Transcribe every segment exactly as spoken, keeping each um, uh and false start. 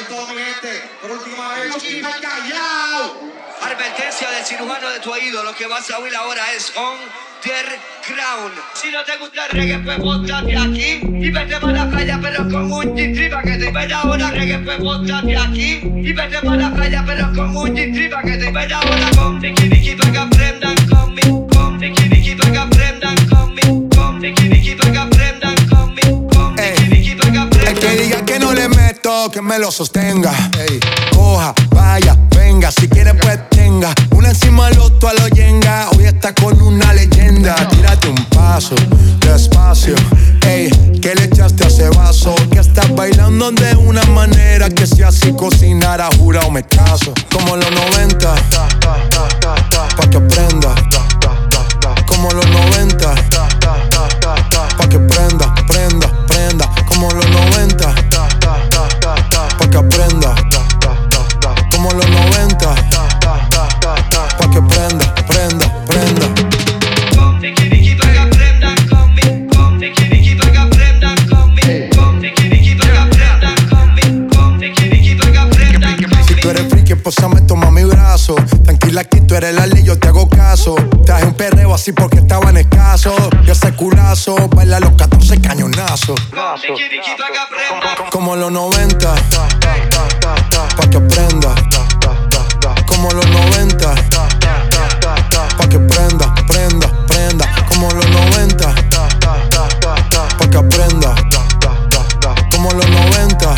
todo, mi gente. Por última vez, Chiva Callao. Advertencia del cirujano de tu oído. Lo que vas a oír ahora es underground. Si no te gusta el reggae, pues bótate aquí y vete para la playa, pero con un G-Trip pa' que te vaya ahora. Reggae, pues bótate aquí y vete para la playa, pero con un G-Trip pa' que te vaya ahora. Con Ricky Ricky pa' que aprendan conmigo. Con Ricky Ricky pa' que aprendan conmigo. Con Ricky Ricky pa' que aprendan conmigo. Con Ricky Ricky pa' que aprendan. El que diga que no le meto, que me lo sostenga. Ey, coja, vaya, venga, si quiere pues tenga. Una encima del otro a lo yenga. Hoy está con una leyenda. Tírate un paso, despacio. Ey, que le echaste a ese vaso. Que estás bailando de una manera que si así cocinara, jurado me caso. Como los noventa, pa' que aprenda. Como los noventa, pa' que prenda, prenda, prenda. Como los noventa, pa' que aprenda. Como los noventa, pa' que prenda, prenda, prenda. Con Ricky Ricky pa' que aprendan conmigo. Con Ricky Ricky pa' que aprendan conmigo. Con Ricky Ricky pa' que aprendan conmigo. Con Ricky Ricky pa' que aprendan conmigo. Si tú eres friki, posame, toma mi brazo. Tranquila que tú eres la ley, yo te hago caso. Traje un perreo así porque estaban escasos. Y ese culazo, baila los catorce cañonazos. Con Ricky Ricky pa' que aprendan. Como los noventa, pa' que aprenda. Como los noventa, pa' que prenda, prenda, prenda. Como los noventa, pa' que aprenda. Como los noventa,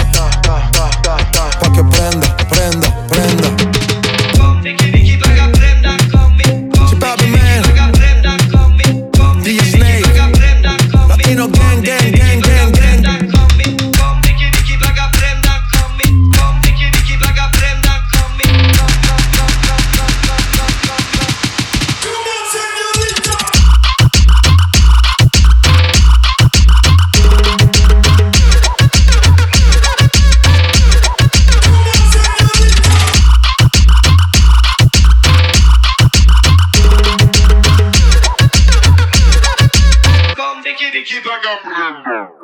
pa' que prenda, prenda, prenda. Con Ricky Ricky pa' que aprendan conmigo. Con Papi, Ricky Ricky man. pa' que aprendan conmigo. Con D Ricky J Ricky pa' que aprendan conmigo. Latino gang, gang, Ricky gang, pa' que gang, gang. aprendan conmigo. Con Ricky Ricky pa' que aprendan conmigo. Con Ricky Ricky pa' que aprendan conmigo. Con Ricky Ricky pa' que aprendan.